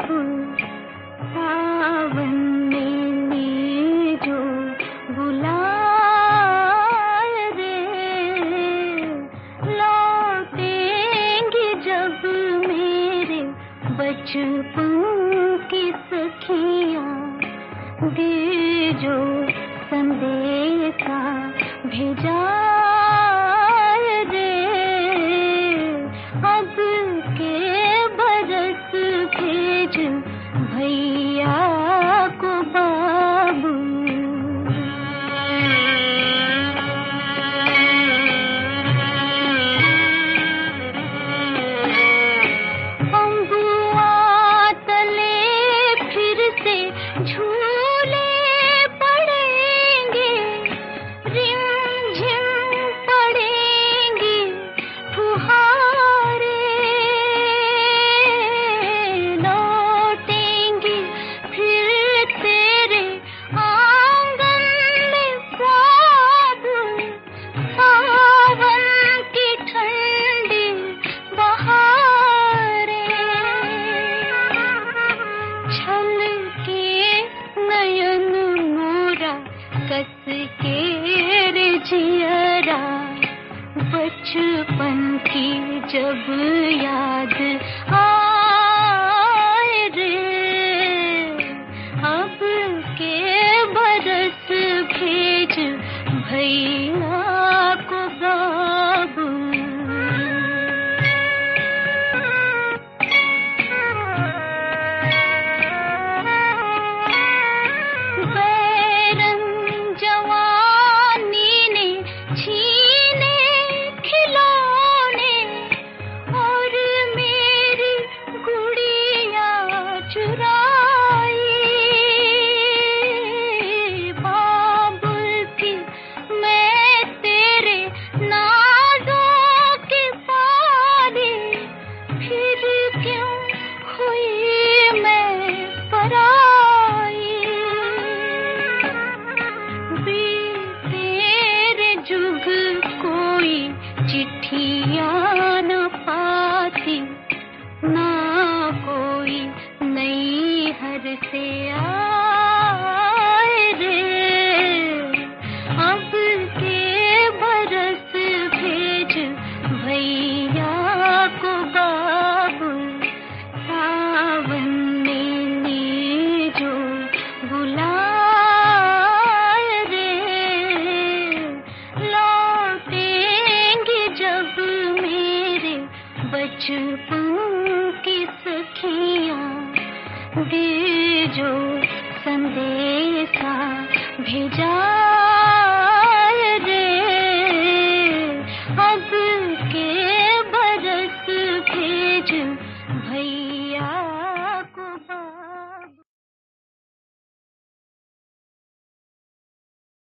सावन मैंने जो बुलाए रे, लौटेंगे जब मेरे बचपन की सखियाँ, दे जो संदेशा भेजा रे, अब के बरस भेज भैया को बाबू। अम्बुआ तले फिर से झूले पड़ेंगे, रिमझिम पड़ेंगी फुहारे, लौटेंगी फिर तेरे आंगन में बाबू, सावन की ठंडी बहारें, छलके नयन मोरा कस के रे जियरा, बचपन की जब याद आए रे, अब के बरस भेज भैया को बाबू। बैरन जवानी ने छीने खिलौने, और मेरी गुड़िया चुराई, बाबुल थी मैं तेरे नाज़ों की पाली, फिर क्यों हुई मैं पराई, तेरे जुग कोई चिट्ठियाँ न पाती, ना कोई नई हर से आए रे, अब के बरस भेज भैया को बाबू, सावन मैंने जो बुलाए रे, लौटेंगे जब मेरे बचपन की सखियाँ, दे जो संदेशा भेजा